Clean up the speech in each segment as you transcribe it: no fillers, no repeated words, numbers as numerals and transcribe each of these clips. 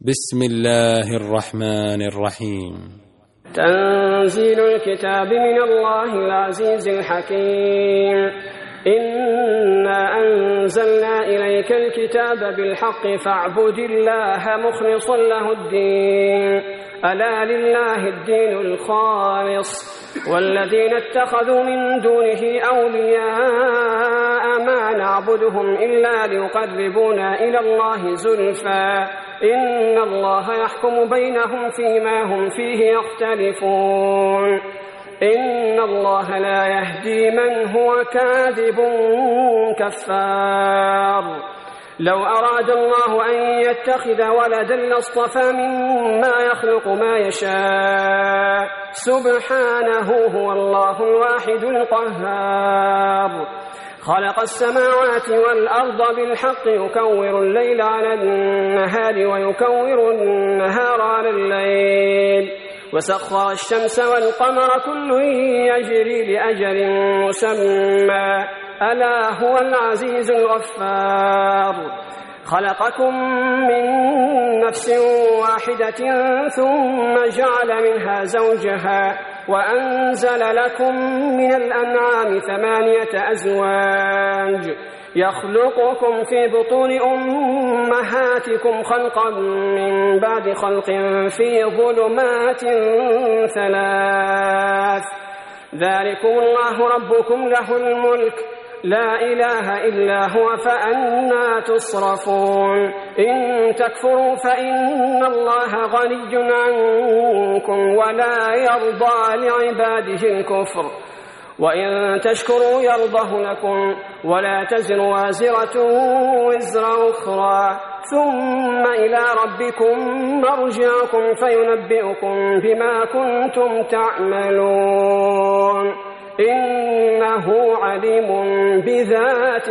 بسم الله الرحمن الرحيم. تنزيل الكتاب من الله العزيز الحكيم. إنا أنزلنا إليك الكتاب بالحق فاعبد الله مخلصا له الدين ألا لله الدين الخالص والذين اتخذوا من دونه أولياء ما نعبدهم إلا ليقربونا إلى الله زلفى إن الله يحكم بينهم فيما هم فيه يختلفون إن الله لا يهدي من هو كاذب كفار. لو أراد الله أن يتخذ ولدا لاصطفى مما يخلق ما يشاء سبحانه هو الله الواحد القهار. خلق السماوات والأرض بالحق يكور الليل على النهار ويكور النهار على الليل وسخر الشمس والقمر كل يجري لأجل مسمى ألا هو العزيز الغفار. خلقكم من نفس واحدة ثم جعل منها زوجها وأنزل لكم من الأنعام 8 أزواج يخلقكم في بطون أمهاتكم خلقا من بعد خلق في ظلمات 3 ذلكم الله ربكم له الملك لا إله إلا هو فأنى تصرفون. إن تكفروا فإن الله غني عنكم ولا يرضى لعباده الكفر وإن تشكروا يرضه لكم ولا تزر وازرة وزر أخرى ثم إلى ربكم مرجعكم فينبئكم بما كنتم تعملون إنه عليم بذات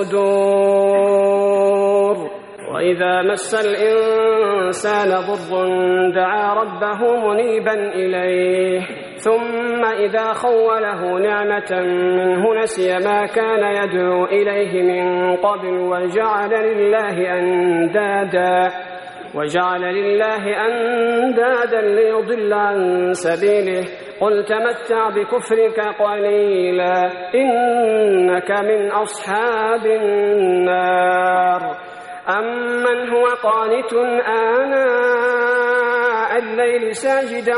الصدور. وإذا مس الإنسان ضر دعا ربه منيبا إليه ثم إذا خوله نعمة منه نسي ما كان يدعو إليه من قبل وجعل لله أندادا ليضل عن سبيله قل تمتع بكفرك قليلا إنك من أصحاب النار. أمن هو قانت آناء الليل ساجدا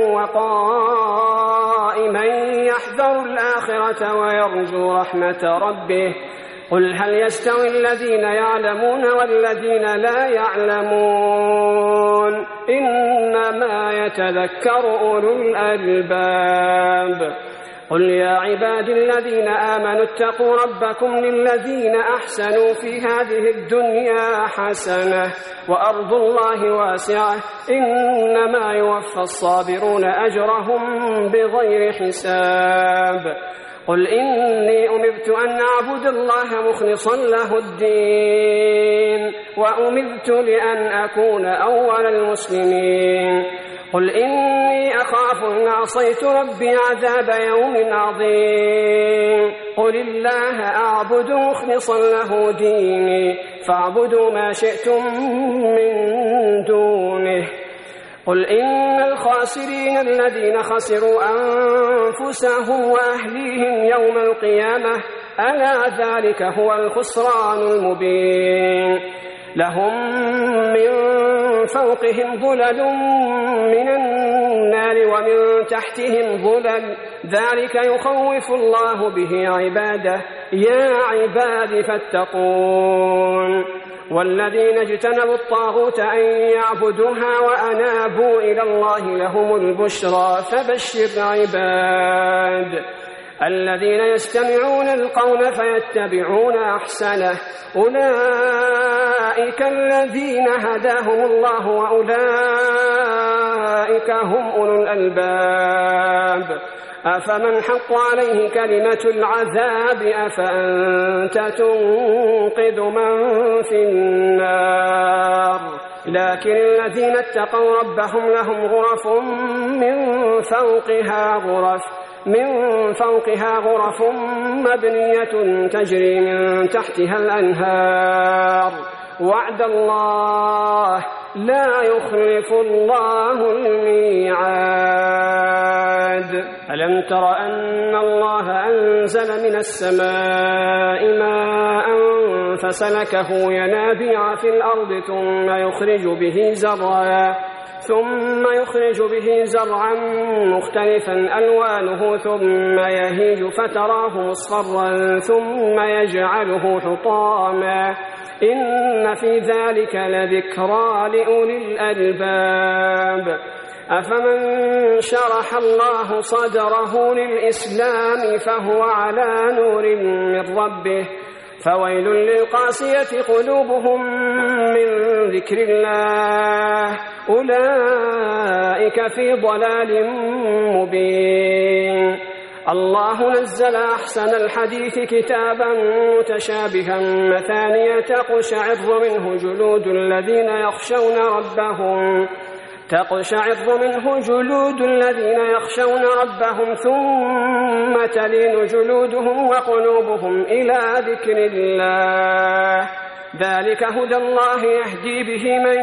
وقائما يحذر الآخرة ويرجو رحمة ربه قل هل يستوي الذين يعلمون والذين لا يعلمون إنما يتذكر أولو الألباب. قل يا عبادي الذين آمنوا اتقوا ربكم للذين أحسنوا في هذه الدنيا حسنة وأرض الله واسعة إنما يوفى الصابرون أجرهم بغير حساب. قل إني أمرت أن أعبد الله مخلصا له الدين وأمرت لأن أكون أول المسلمين. قل إني أخاف إن عصيت ربي عذاب يوم عظيم. قل الله أعبد مخلصا له ديني فاعبدوا ما شئتم من دونه. قل إن الخاسرين الذين خسروا أنفسهم وأهليهم يوم القيامة ألا ذلك هو الخسران المبين. لهم من فوقهم ظلل من النار ومن تحتهم ظلل ذلك يخوف الله به عباده يا عباد فاتقون. والذين اجتنبوا الطاغوت أن يعبدوها وأنابوا إلى الله لهم البشرى فبشر عباد الذين يستمعون القول فيتبعون أحسنه أولئك الذين هداهم الله وأولئك هم أولو الألباب. أفمن حق عليه كلمة العذاب أفأنت تنقذ من في النار. لكن الذين اتقوا ربهم لهم غرف من فوقها غرف مبنية تجري من تحتها الأنهار وعد الله لا يخلف الله الميعاد. ألم تر أن الله أنزل من السماء ماء فسلكه ينابيع في الأرض ثم يخرج به زرعا مختلفا ألوانه ثم يهيج فتراه مصفرا ثم يجعله حطاما إن في ذلك لذكرى لأولي الألباب. أفمن شرح الله صدره للإسلام فهو على نور من ربه فويل للقاسية قلوبهم من ذكر الله أولئك في ضلال مبين. الله نزل أحسن الحديث كتابا متشابها مثانية تقشعر منه جلود الذين يخشون ربهم ثم تلين جلودهم وقلوبهم إلى ذكر الله ذلك هدى الله يهدي به من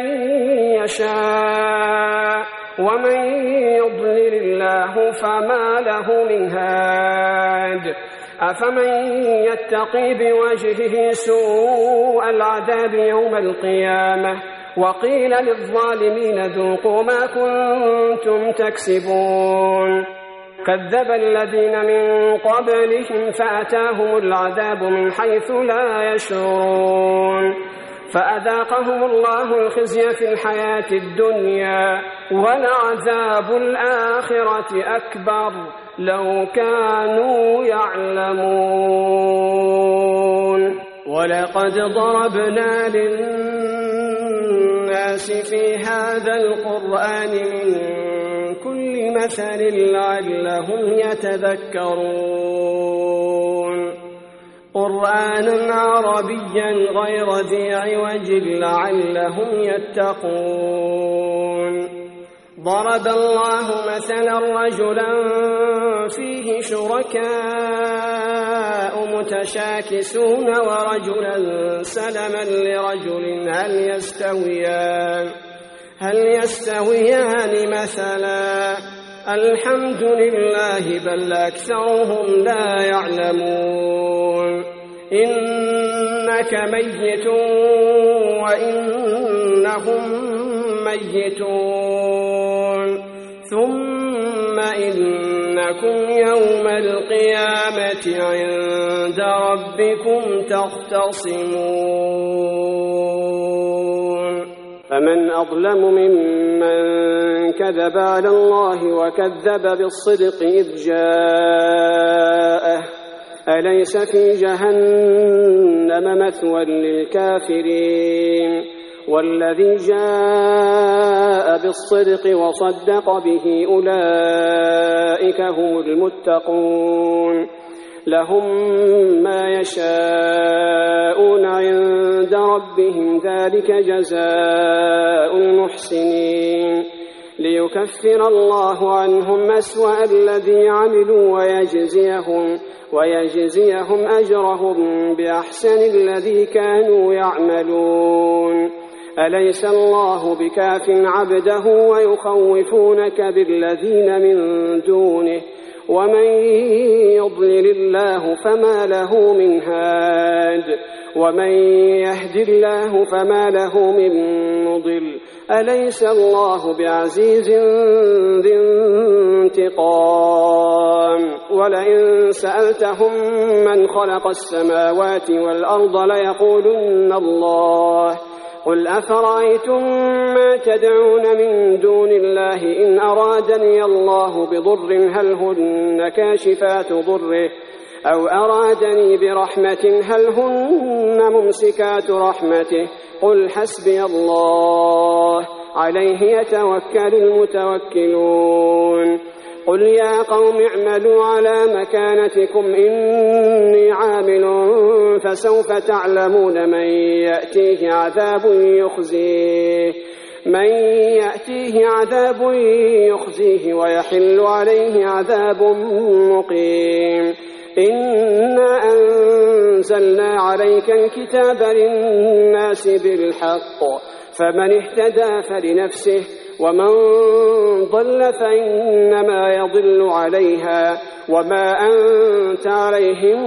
يشاء ومن يضلل الله فما له من هاد. أفمن يتقي بوجهه سوء العذاب يوم القيامة وقيل للظالمين ذوقوا ما كنتم تكسبون. كذب الذين من قبلهم فأتاهم العذاب من حيث لا يشعرون فأذاقهم الله الخزي في الحياة الدنيا ولعذاب الآخرة أكبر لو كانوا يعلمون. ولقد ضربنا للناس في هذا القرآن من كل مثل لعلهم يتذكرون قرآنا عربيا غير ذي عوج لعلهم يتقون. ضرب الله مثلا رجلا فيه شركاء متشاكسون ورجلا سلما لرجل هل يستويان مثلا الحمد لله بل أكثرهم لا يعلمون. إنك ميت وإنهم ميتون ثم إنكم يوم القيامة عند ربكم تختصمون. فمن أظلم ممن كذب على الله وكذب بالصدق إذ جاءه أليس في جهنم مثوى للكافرين والذي جاء بالصدق وصدق به أولئك هم المتقون لهم ما يشاءون عند ربهم ذلك جزاء المحسنين ليكفر الله عنهم أسوأ الذي عملوا ويجزيهم أجرهم بأحسن الذي كانوا يعملون. أليس الله بكاف عبده ويخوفونك بالذين من دونه ومن يضلل الله فما له من هاد ومن يهد الله فما له من مضل. أليس الله بعزيز ذي انتقام. ولئن سألتهم من خلق السماوات والأرض ليقولن الله قل أفرأيتم ما تدعون من دون الله إن أرادني الله بضر هل هن كاشفات ضره أو أرادني برحمة هل هن ممسكات رحمته قل حسبي الله عليه يتوكل المتوكلون. قل يا قوم اعملوا على مكانتكم إني عامل فسوف تعلمون من يأتيه عذاب يخزيه ويحل عليه عذاب مقيم. إنا أنزلنا عليك الكتاب للناس بالحق فمن اهتدى فلنفسه ومن ضل فإنما يضل عليها وما أنت عليهم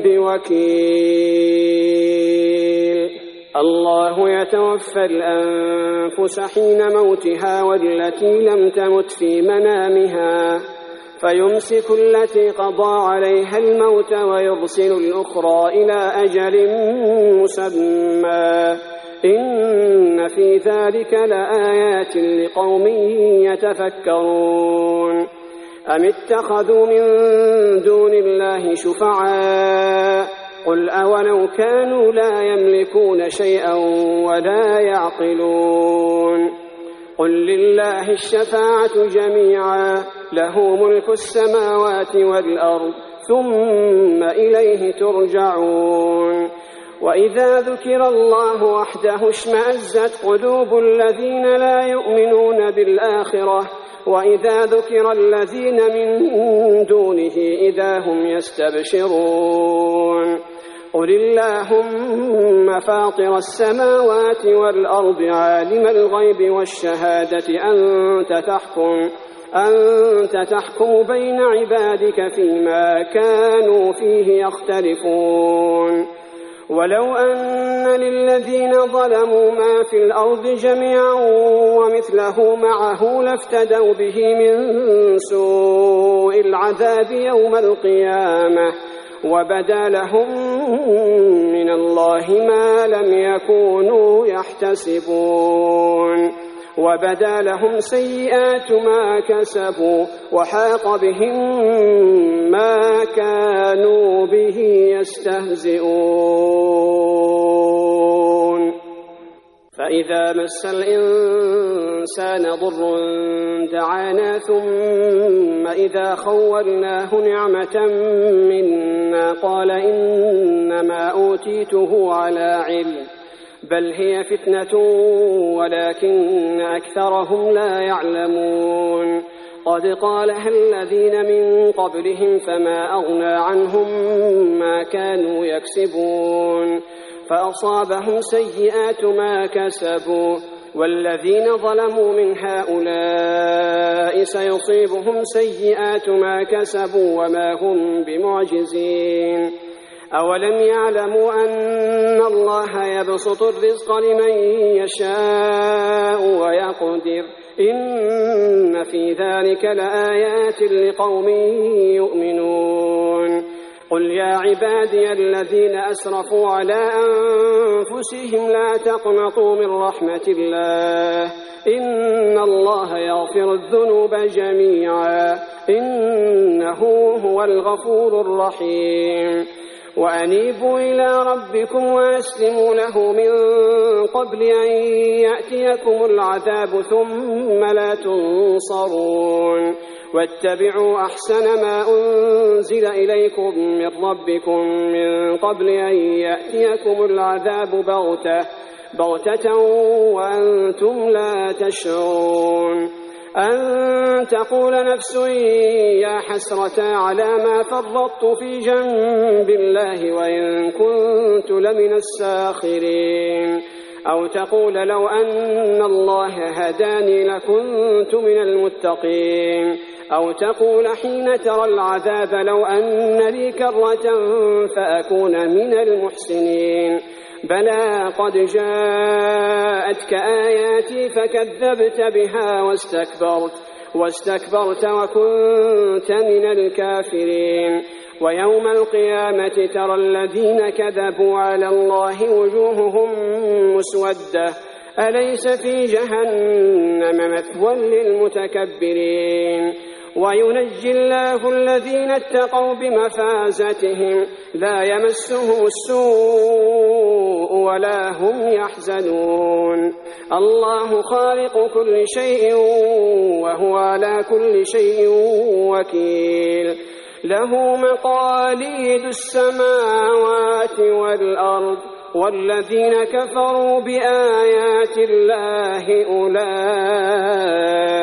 بوكيل. الله يتوفى الأنفس حين موتها والتي لم تمت في منامها فيمسك التي قضى عليها الموت ويرسل الأخرى إلى أجل مسمى إن في ذلك لآيات لقوم يتفكرون. أم اتخذوا من دون الله شفعاء قل أولو كانوا لا يملكون شيئا ولا يعقلون قل لله الشفاعة جميعا له ملك السماوات والأرض ثم إليه ترجعون. وإذا ذكر الله وحده اشمأزت قلوب الذين لا يؤمنون بالآخرة وإذا ذكر الذين من دونه إذا هم يستبشرون. قل اللهم فاطر السماوات والأرض عالم الغيب والشهادة أنت تحكم بين عبادك فيما كانوا فيه يختلفون. ولو أن للذين ظلموا ما في الأرض جميعا ومثله معه لافتدوا به من سوء العذاب يوم القيامة وبدا لهم من الله ما لم يكونوا يحتسبون وبدا لهم سيئات ما كسبوا وحاق بهم ما كانوا به يستهزئون. فإذا مس الإنسان ضر دعانا ثم إذا خولناه نعمة منا قال إنما أوتيته على علم بل هي فتنة ولكن أكثرهم لا يعلمون. قد قالها الذين من قبلهم فما أغنى عنهم ما كانوا يكسبون فأصابهم سيئات ما كسبوا والذين ظلموا من هؤلاء سيصيبهم سيئات ما كسبوا وما هم بمعجزين. أولم يعلموا أن الله يبسط الرزق لمن يشاء ويقدر إن في ذلك لآيات لقوم يؤمنون. قل يا عبادي الذين أسرفوا على أنفسهم لا تقنطوا من رحمة الله إن الله يغفر الذنوب جميعا إنه هو الغفور الرحيم. وأنيبوا إلى ربكم وأسلموا له من قبل أن يأتيكم العذاب ثم لا تنصرون. واتبعوا أحسن ما أنزل إليكم من ربكم من قبل أن يأتيكم العذاب بغتة وأنتم لا تشعرون. أن تقول نفس يا حسرة على ما فرطت في جنب الله وإن كنت لمن الساخرين أو تقول لو أن الله هداني لكنت من المتقين أو تقول حين ترى العذاب لو أن لي كرة فأكون من المحسنين. بلى قد جاءتك آياتي فكذبت بها واستكبرت وكنت من الكافرين. ويوم القيامة ترى الذين كذبوا على الله وجوههم مسودة أليس في جهنم مثوى للمتكبرين. وينجي الله الذين اتقوا بمفازتهم لا يمسهم السوء ولا هم يحزنون. الله خالق كل شيء وهو على كل شيء وكيل. له مقاليد السماوات والأرض والذين كفروا بآيات الله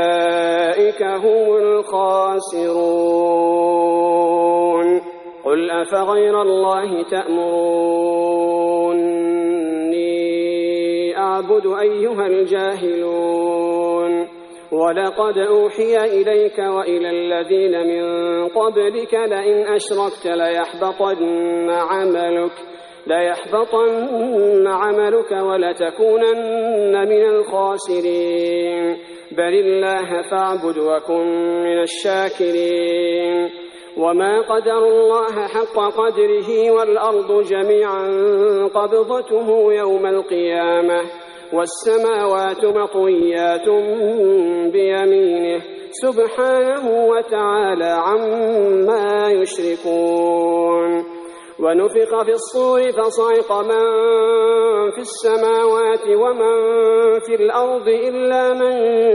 أولئك هم الخاسرون. قل أفغير الله تأمروني أعبد أيها الجاهلون ولقد أوحي إليك وإلى الذين من قبلك لئن أشركت ليحبطن عملك ولتكونن من الخاسرين بل الله فاعبد وكن من الشاكرين وما قدروا الله حق قدره والأرض جميعا قبضته يوم القيامة والسماوات مطويات بيمينه سبحانه وتعالى عما يشركون ونفخ في الصور فصعق من في السماوات ومن في الأرض إلا من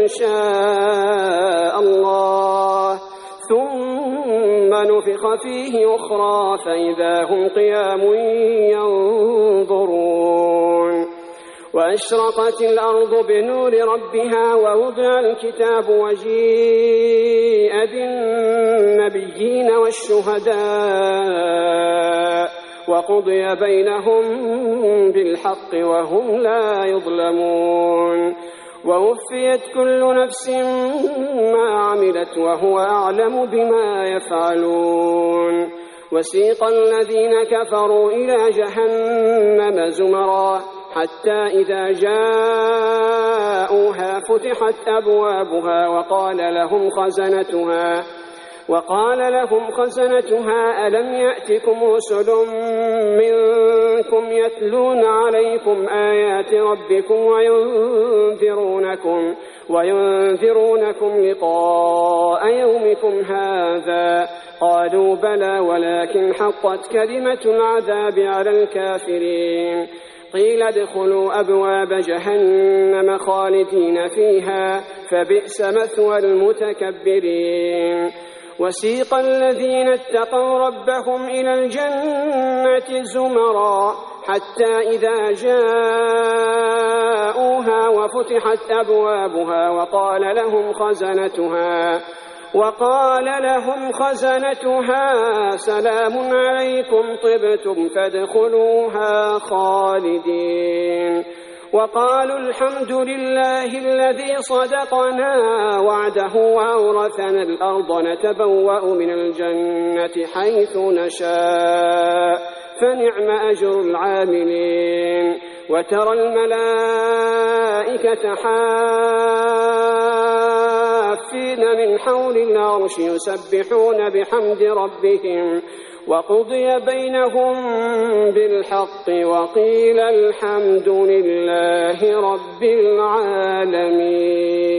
شاء الله ثم نفخ فيه أخرى فإذا هم قيام ينظرون وأشرقت الأرض بنور ربها ووضع الكتاب وجيء بالنبيين والشهداء وقضي بينهم بالحق وهم لا يظلمون ووفيت كل نفس ما عملت وهو أعلم بما يفعلون وسيق الذين كفروا إلى جهنم زمرا حتى إذا جاءوها فتحت أبوابها وقال لهم خزنتها ألم يأتكم رسل منكم يتلون عليكم آيات ربكم وينذرونكم لقاء يومكم هذا قالوا بلى ولكن حقت كلمة العذاب على الكافرين قيل ادخلوا أبواب جهنم خالدين فيها فبئس مثوى المتكبرين وسيق الذين اتقوا ربهم إلى الجنة زمرا حتى إذا جاءوها وفتحت أبوابها وقال لهم خزنتها سلام عليكم طبتم فادخلوها خالدين وقالوا الحمد لله الذي صدقنا وعده وأورثنا الأرض نتبوأ من الجنة حيث نشاء فنعم أجر العاملين وترى الملائكة حافين من حول العرش يسبحون بحمد ربهم وقضي بينهم بالحق وقيل الحمد لله رب العالمين.